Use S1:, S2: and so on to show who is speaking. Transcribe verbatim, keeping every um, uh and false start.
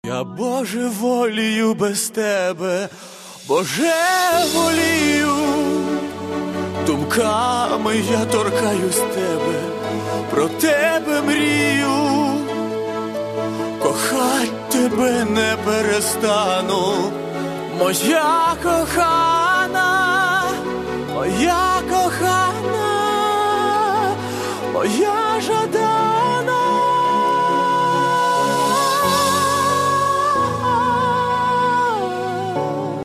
S1: Я божеволію без тебе, божеволію. Думками я торкаюсь тебе, про тебе мрію. Кохать тебе не перестану, моя кохана, моя кохана, моя жадана.